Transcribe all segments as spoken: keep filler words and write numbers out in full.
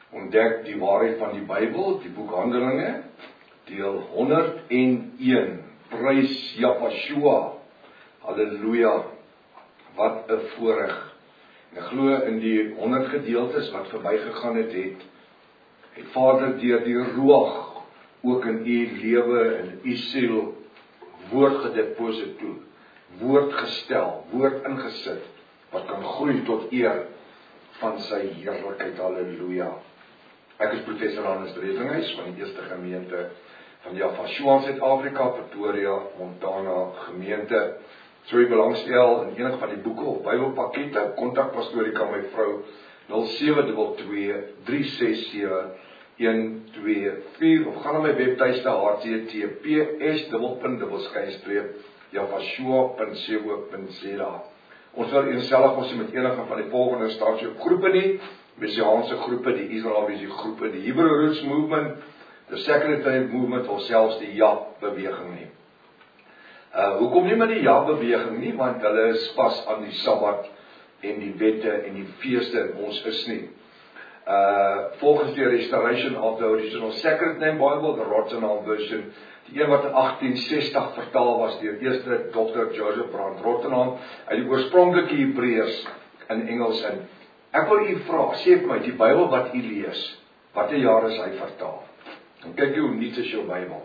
Ontdek die waarheid van die Bybel, die boek Handelinge, deel honderd en een. Prys Japashua. Halleluja. Wat 'n voorreg. En ek glo in die honderd gedeeltes wat verbygegaan het, het, het Vader deur die Ruach ook in u lewe en u siel woord gedeposito, woord gestel, woord ingesit, wat kan groei tot eer van sy heerlikheid. Halleluja. Ek is professor Hannes Redlinghuis van die eerste gemeente van Japashua in Suid-Afrika, Pretoria, Montana gemeente. So jy belangstel in enig van die boeke of Bybelpakkette, kontak pastorie kan my vrou nul sewe twee twee, drie ses sewe, een twee vier of gaan na my webtuiste h t t p s dubbel skynstreep japashua punt co punt za. Ons wil eenselfig ons met enige van die volgende stasie op groepe nie, Messiaanse groepe, die Israeliese groepe, die Hebrew Roots Movement, the Secretariat Movement of selfs die Ja beweging nie. Uh, hoekom nie met die Ja beweging nie, want hulle is pas aan die Sabbat en die wette en die feeste en ons is nie. Uh, volgens die Restoration of the Original Sacred Name Bible, the Rottenham version, die een wat in agtien sestig vertaal was deur eerste dokter Joseph Brand Rottenham, uit die oorspronklike Hebreërs in Engels in. Ek wil u vra, sê vir my, die Bybel wat u lees, watter jaar is hy vertaal? En kyk hoe nuut is jou Bybel.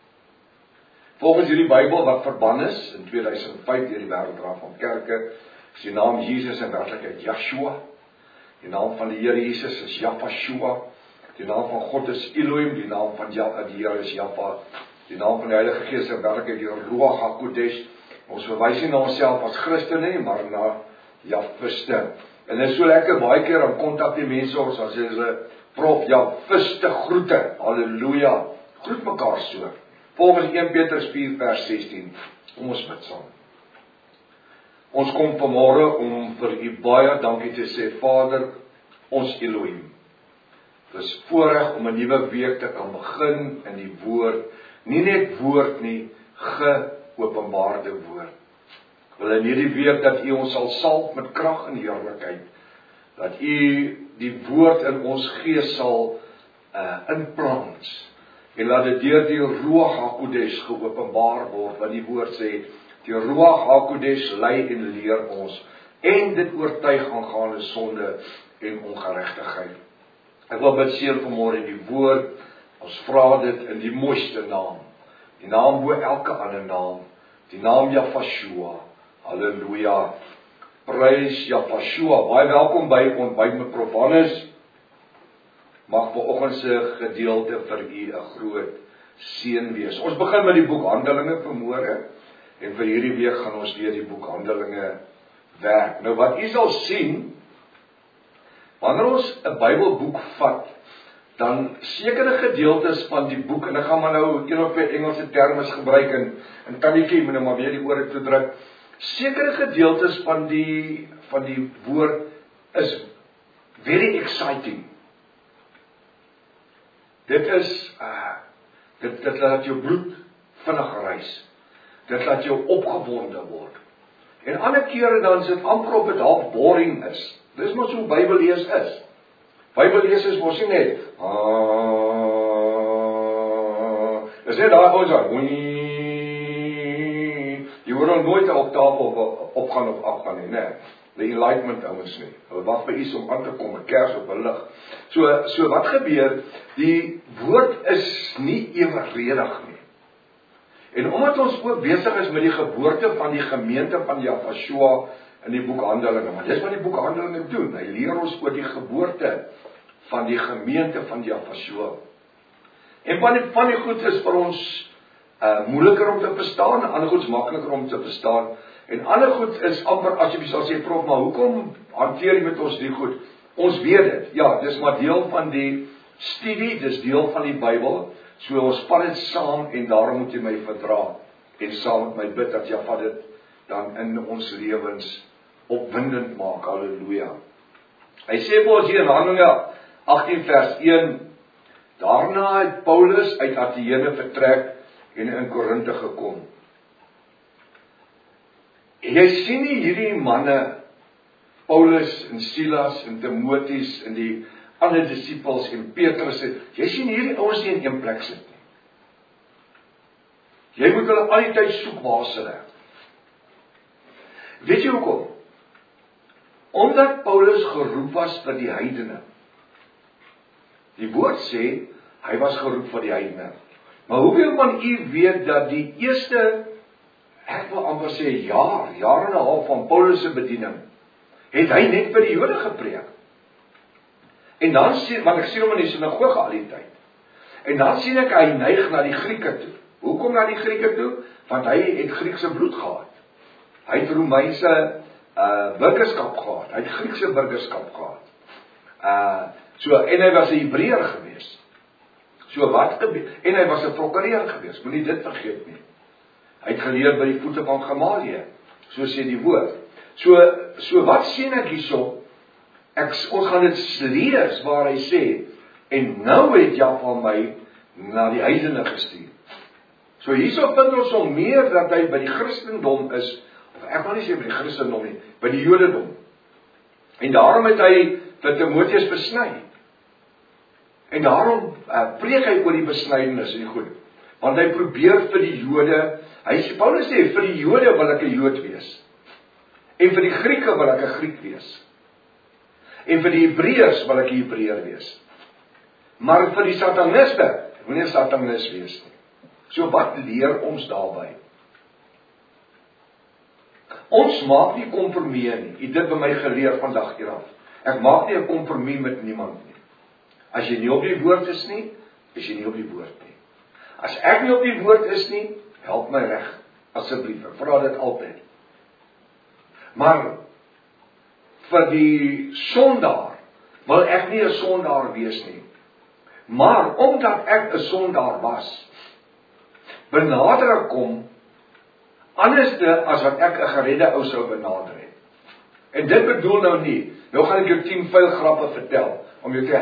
Volgens hierdie Bybel wat verban is in tweeduisend vyf deur die Wêreldraad van Kerke, is die naam Jesus in werklikheid Yeshua. Die naam van die Here Jesus is Japashua. Die naam van God is Elohim. Die naam van ja, die Here is Japa. Die naam van die Heilige Gees is werklik die Ruach HaKodesh. Ons verwys nie na onsself as Christene nie, maar na Jafiste. En dit is so lekker, baie keer dan kontak die mense ons, as jy sê, prof, Jafiste groete, halleluja, groet mekaar so. Volgens een Petrus vier vers sestien, kom ons bid saam. Ons kom vanmôre om vir u baie dankie te sê, Vader, ons Elohim. Dit is voorreg om 'n nuwe week te kan begin in die woord, nie net woord nie, geopenbaarde woord. Ek wil in hierdie week dat u ons sal salf met krag en heerlikheid, dat u die woord in ons gees sal uh, inplant, en laat dit deur die Ruach HaKodesh geopenbaar word, wat die woord sê, die Ruach HaKodesh lei en leer ons, en dit oortuig aangaande sonde en ongeregtigheid. Ek wil bid seën vanmôre in die woord, ons vra dit in die mooiste naam, die naam bo elke ander naam, die naam Japashua, halleluja, prys Japashua, baie welkom by ontbyt met Prof Hannes, mag vanoggend se gedeelte vir u 'n groot seën wees. Ons begin met die boek Handelinge vanmôre, en vir hierdie week gaan ons weer die boek Handelinge werk. Nou wat u sal sien, wanneer ons 'n Bybelboek vat, dan sekere gedeeltes van die boek, en ek gaan maar nou een of twee Engelse terme gebruik, en, en tannetjie moet nou maar weer die ore toe druk, sekere gedeeltes van die, van die woord is very exciting. Dit is, uh, dit, dit laat jou bloed vinnig reis. Dit laat jou opgewonde word. En ander kere dan is dit amper op het half boring is. Dis maar so Bybellees is. Bybellees is mos nie net, aaaah, is net daar gewoon so, jy hoor dan nooit 'n oktaaf op, opgaan of afgaan nie, nee. Die enlightenment ouens nie. Hulle wag vir iets om aan te kom, 'n kers op 'n lig. So, so wat gebeur? Die woord is nie eweredig nie. En omdat ons ook besig is met die geboorte van die gemeente van Japashua in die boek Handelinge, maar dis wat die boek Handelinge doen, hy leer ons oor die geboorte van die gemeente van Japashua. En van die, van die goed is vir ons uh, moeiliker om te verstaan, en ander goed is makliker om te verstaan, en ander goed is amper, as jy sal sê, prof, maar hoekom hanteer jy met ons die goed? Ons weet dit, ja, dis maar deel van die studie, dis deel van die Bybel, so ons vat dit saam, en daarom moet jy my verdra, en saam met my bid, dat jy vat dit dan in ons lewens opwindend maak, halleluja. Hy sê vir ons hier in Handelinge agtien vers een, daarna het Paulus uit Athene vertrek, en in Korinthe gekom. En jy sien nie hierdie manne, Paulus en Silas en Timotheus en die ander disippels en Petrus sê, jy sien hierdie ouens nie in een plek sit nie. Jy moet hulle al die tyd soek waar is hulle. Weet jy hoekom? Omdat Paulus geroep was vir die heidene. Die woord sê, hy was geroep vir die heidene. Maar hoeveel van u weet dat die eerste, ek wil amper sê jaar, jaar en 'n half van Paulus se bediening, het hy net vir die Jode gepreek. En dan sien, want ek sien hom in die sinagoge al die tyd. En dan sien ek hy neig na die Grieke toe. Hoekom na die Grieke toe? Want hy het Griekse bloed gehad. Hy het Romeinse uh, burgerskap gehad. Hy het Griekse burgerskap gehad. Uh, so, en hy was 'n Hebreër gewees. So wat gebeur? En hy was 'n prokureur gewees. Moenie dit vergeet nie. Hy het geleer by die voete van Gamaliel. So sê die woord. So, so wat sien ek hierso? Ek, ons gaan dit lees waar hy sê, en nou het Jaffa my na die heidene gestuur. So hierso vind ons al meer dat hy by die Christendom is, of ek wil nie sê by die Christendom nie, by die Jodendom. En daarom het hy vir Timoteus besny. En daarom uh, preek hy oor die besnydenis en goed. Want hy probeer vir die Jode, hy sê, Paulus sê, vir die Jode wil ek 'n Jood wees. En vir die Grieke wil ek 'n Griek wees. En vir die Hebreërs wil ek 'n Hebreër wees. Maar vir die sataniste, ek wil nie 'n satanis wees nie. So wat leer ons daarby? Ons maak nie kompromieë nie. Jy het dit by my geleer vandag hieraf. Ek maak nie 'n kompromie met niemand nie. As jy nie op die woord is nie, is jy nie op die woord nie. As ek nie op die woord is nie, help my reg, asseblief. Ek vra dit altyd. Maar vir die sondaar wil ek nie 'n sondaar wees nie. Maar omdat ek 'n sondaar was, benader ek hom anderste as wat ek 'n geredde ou sou benader het. En dit bedoel nou nie, nou gaan ek jou tien vuil grappe vertel, om jou te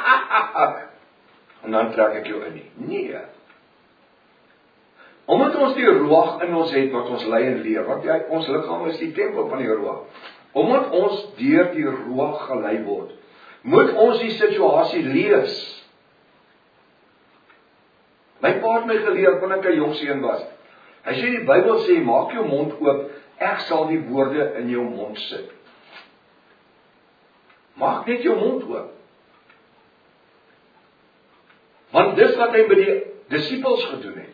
en dan trek ek jou in nie. Nee. Omdat ons die Ruach in ons het, wat ons lei en leer, want jy, ons liggaam is die tempel van die Ruach. Omdat ons deur die Ruach gelei word, moet ons die situasie lees. My pa het my geleer, wanneer ek 'n jong seun was. Hy sê die Bybel sê, maak jou mond oop, ek sal die woorde in jou mond sit. Maak net jou mond oop. Want dis wat hy by die disippels gedoen het.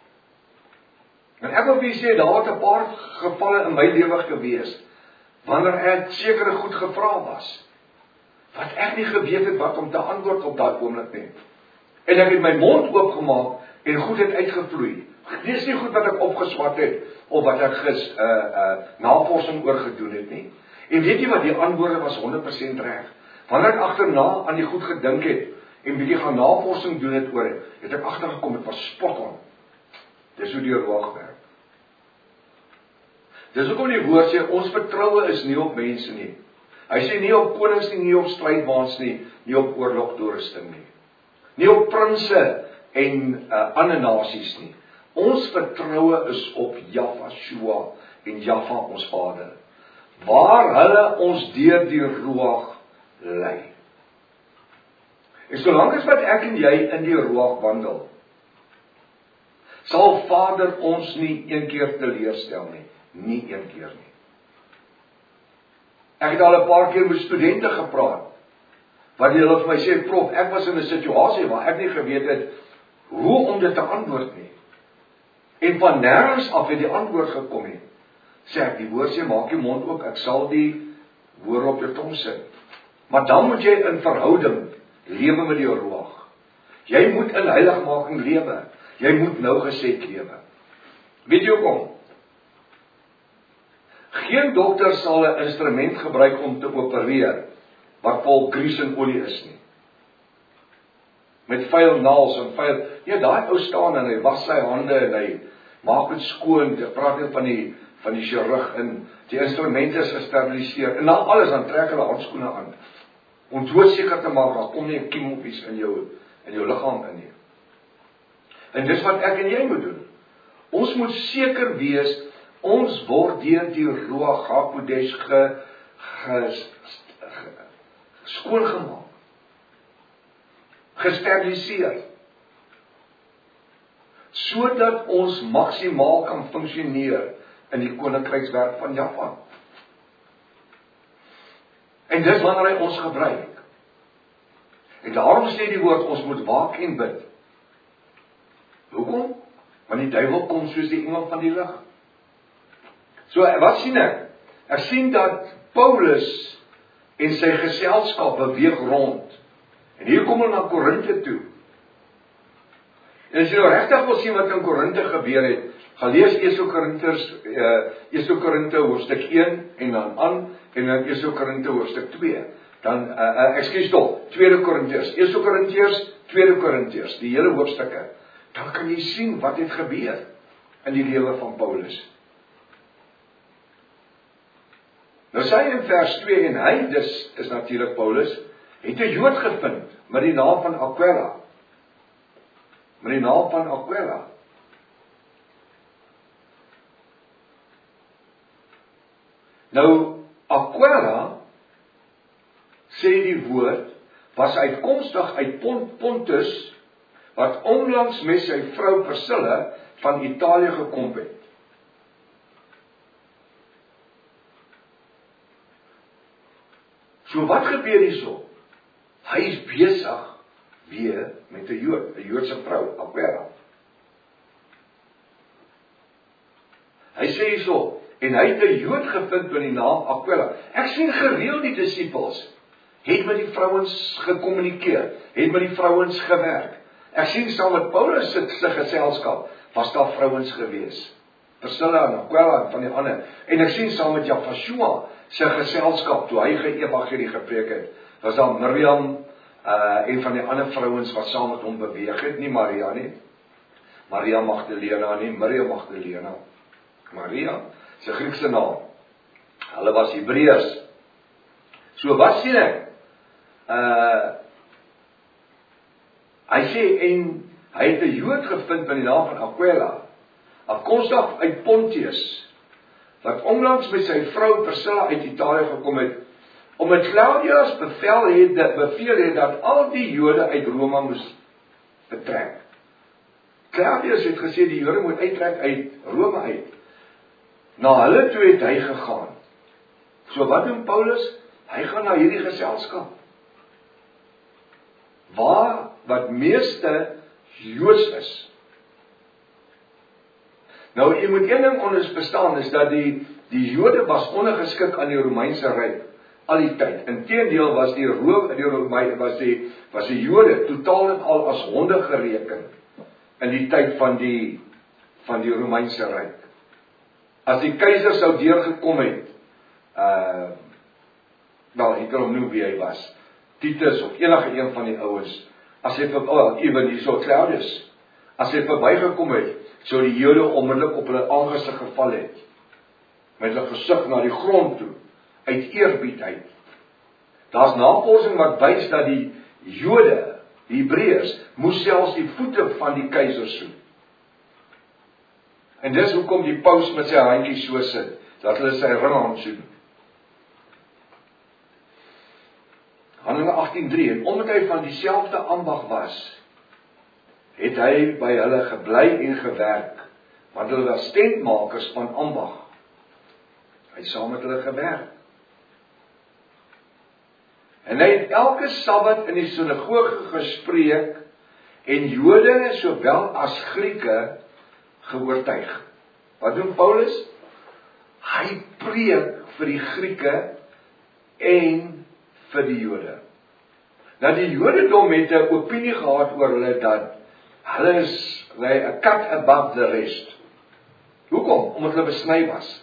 En ek wil vir sê, daar het 'n paar gevalle in my lewe gewees, wanneer ek sekere goed gevra was, wat ek nie geweet het wat om te antwoord op daai oomblik nie. En ek het my mond oopgemaak en goed het uitgevloei. Dit is nie goed wat ek opgeswat het, of wat ek ges, uh, uh, navorsing oor gedoen het nie. En weet jy wat, die antwoorde was honderd persent reg. Wanneer ek agterna aan die goed gedink het, en bietjie gaan navorsing doen het oor het, het ek agtergekom, het was spot on. Dis hoe die Ruach werk. Dis hoekom die woord sê, ons vertroue is nie op mense nie. Hy sê nie op konings nie, nie op strydwaans nie, nie op oorlogtoerusting nie. Nie op prinse en uh, ander nasies nie. Ons vertroue is op Jahshua en Jaffa ons Vader. Waar hulle ons deur die Ruach lei. En solank as wat ek en jy in die Ruach wandel, sal Vader ons nie een keer teleurstel nie. Nie een keer nie. Ek het al 'n paar keer met studente gepraat, wat hulle vir my sê, prof, ek was in 'n situasie waar ek nie geweet het hoe om dit te antwoord nie. En van nêrens af het die antwoord gekom nie. Sê ek, die woord sê, maak jou mond oop, ek sal die woorde op jou tong sit. Maar dan moet jy in verhouding lewe met die Ruach. Jy moet in heiligmaking lewe. Jy moet nou gesed lewe. Weet jy hoekom? Geen dokter sal 'n instrument gebruik om te opereer wat vol grease en olie is nie. Met vuil naels en vuil. Ja, daai ou staan en hy was sy hande en hy maak dit skoon. Ek praat net van die van die chirurg en die instrumente is gesteriliseer. En dan alles, dan trek hulle handskoene aan. Om doodseker te maak, daar kom nie 'n kiem of iets in jou in jou liggaam in nie. En dis wat ek en jy moet doen. Ons moet seker wees, ons word deur die Ruach HaKodesh ge, ge, ge, skoongemaak. gesteriliseer, sodat ons maksimaal kan funksioneer in die koninkrykswerk van Japan. En dis wanneer hy ons gebruik. En daarom sê die woord, ons moet waak en bid. Hoekom? Want die duiwel kom soos die engel van die lig. So, wat sien ek? Ek sien dat Paulus en sy geselskap beweeg rond. En hier kom hulle na Korinthe toe. En as jy nou regtig wil sien wat in Korinthe gebeur het, gaan lees Eerste Korinters, uh, Eerste Korinthe hoofstuk een en dan aan, en dan Eerste Korinthe hoofstuk twee. Dan, uh, uh, ekskuus tog, Tweede Korintiërs, Eerste Korintiërs, Tweede Korintiërs, die hele hoofstukke. Dan kan jy sien wat het gebeur in die lewe van Paulus. Nou sê hy in vers twee, en hy, dis is natuurlik Paulus, het 'n Jood gevind met die naam van Aquila. Met die naam van Aquila. Nou, Aquila, sê die woord, was uitkomstig uit Pontus, wat onlangs met sy vrou Priscilla van Italië gekom het. So wat gebeur hierso? Hy is besig weer met 'n Jood, 'n Joodse vrou, Aquila. Hy sê hierso, en hy het 'n Jood gevind met die naam Aquila. Ek sien gereeld die disippels het met die vrouens gekommunikeer, het met die vrouens gewerk. Ek sien saam met Paulus se geselskap was daar vrouens gewees. Priscilla en Aquila en van die ander. En ek sien saam met Jafashua se geselskap toe hy ge-evangelie gepreek het, was daar Miriam uh, en van die ander vrouens wat saam met hom beweeg het, nie Maria nie. Maria Magdalena nie, Maria Magdalena. Maria, sy Griekse naam. Hulle was Hebreërs. So wat sien ek? Uh, hy sê, en hy het 'n Jood gevind met die naam van Aquila, afkomstig uit Pontius, wat onlangs met sy vrou Priscilla uit Italië gekom het, omdat Claudius bevel het, dat, beveel het dat al die Jode uit Rome moes betrek. Claudius het gesê die Jode moet uittrek uit Rome uit. Na hulle toe het hy gegaan. So wat doen Paulus? Hy gaan na hierdie geselskap, waar wat meeste Joods is. Nou, jy moet een ding onder bestaan, is dat die, die Jode was ondergeskik aan die Romeinse ryk, al die tyd. Inteendeel was die Rome, die Romeine, was die, was die Jode totaal en al as honde gereken, in die tyd van die, van die Romeinse ryk. As die keiser sou deurgekom het, uh, wel, ek kan hom noem wie hy was, Titus of enige een van die ouens, as hy vir, oh, even hierso Claudius, as hy verbygekom het, so die Jode onmiddellik op hulle aangesig geval het, met hulle gesig na die grond toe, uit eerbiedheid. Daar's navorsing wat wys dat die Jode, die Hebreërs, moes selfs die voete van die keiser soen. En dis hoekom die paus met sy handjie so sit, dat hulle sy ringhand soen. Handelinge agttien drie, en omdat hy van dieselfde ambag was, het hy by hulle gebly en gewerk, want hulle was tentmakers van ambag. Hy het saam met hulle gewerk. En hy het elke Sabbat in die sinagoge gespreek, en Jode sowel as Grieke geoortuig. Wat doen Paulus? Hy preek vir die Grieke en vir die Jode. Nou die Jodendom het 'n opinie gehad oor hulle dat hulle is like a cut above the rest. Hoekom? Omdat hulle besny was.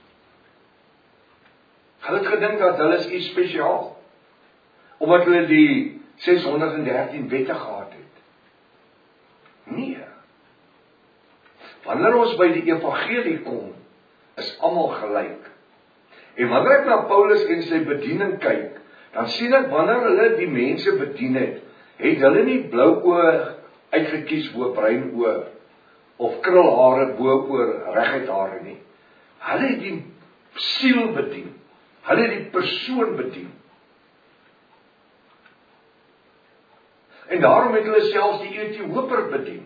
Hulle het gedink dat hulle is iets spesiaal. Omdat hulle die ses honderd en dertien wette gehad het. Nee. Wanneer ons by die evangelie kom, is almal gelyk. En wanneer ek na Paulus en sy bediening kyk, dan sien ek wanneer hulle die mense bedien het, het hulle nie blou oë uitgekies bo bruin oë, of krulhare bo oor reguit hare nie. Hulle het die siel bedien. Hulle het die persoon bedien. En daarom het hulle selfs die Ethioper bedien.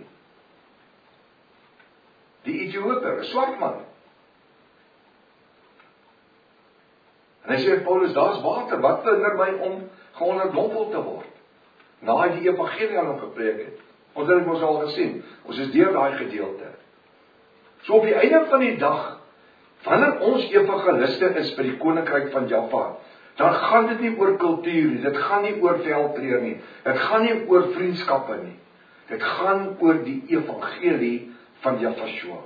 Die Ethioper, 'n swart man. En hy sê, Paulus, daar's water, wat verhinder my om geonderdompel te word? Na hy die evangelie aan hom gepreek het. Ons het dit mos al gesien, ons is deur daai gedeelte. So op die einde van die dag, wanneer ons evangeliste is by die koninkryk van Jaffa, dan gaan dit nie oor kultuur nie, dit gaan nie oor veldtree nie, dit gaan nie oor vriendskappe nie, dit gaan oor die evangelie van Jaffa.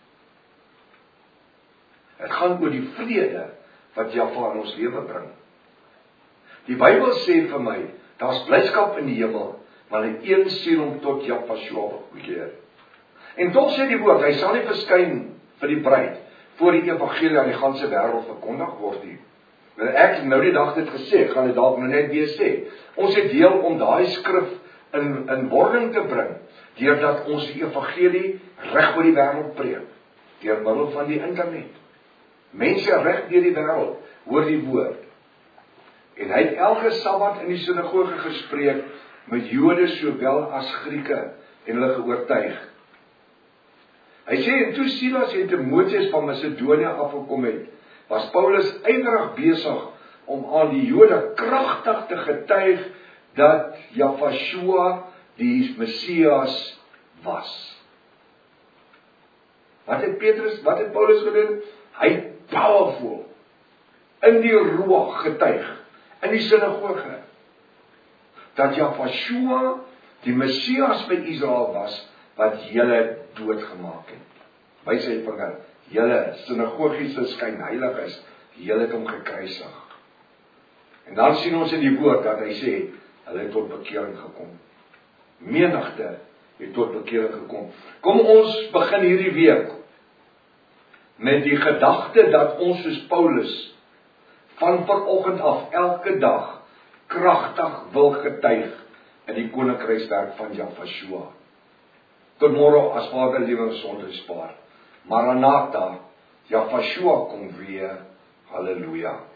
Dit gaan oor die vrede wat Jaffa in ons lewe bring. Die Bybel sê vir my, daar's blydskap in die hemel, maar net een siel om tot Jaffa bekeer. En tog sê die woord, hy sal nie verskyn vir die bruid, voor die evangelie aan die ganse wêreld verkondig word nie. Ek het nou die dag dit gesê, ek gaan dit dalk nou net weer sê. Ons het deel om daai skrif in, in wording te bring, deurdat ons die evangelie reg oor die wêreld preek, deur middel van die internet. Mense reg deur die wêreld hoor die woord. En hy het elke Sabbat in die sinagoge gespreek met Jode sowel as Grieke en hulle geoortuig. Hy sê, en toe Silas en Timoteus van Macedonië afgekom het, was Paulus ywerig besig om aan die Jode kragtig te getuig dat Jaffa die Messias was. Wat het Petrus, wat het Paulus gedoen? Hy het powerful in die ruach getuig, in die sinagoge, dat Jaffa die Messias by Israel was, wat julle doodgemaak het. By sy vinger, julle sinagogiese skynheiliges, julle het hom gekruisig. En dan sien ons in die woord dat hy sê, hulle het tot bekering gekom. Menigte het tot bekering gekom. Kom ons begin hierdie week met die gedagte dat ons soos Paulus van vanoggend af elke dag kragtig wil getuig in die koninkrykswerk van Jaffa. Tot môre as Vader liewe gesondheid spaar. Maranatha, Jaffa kom weer. Halleluja.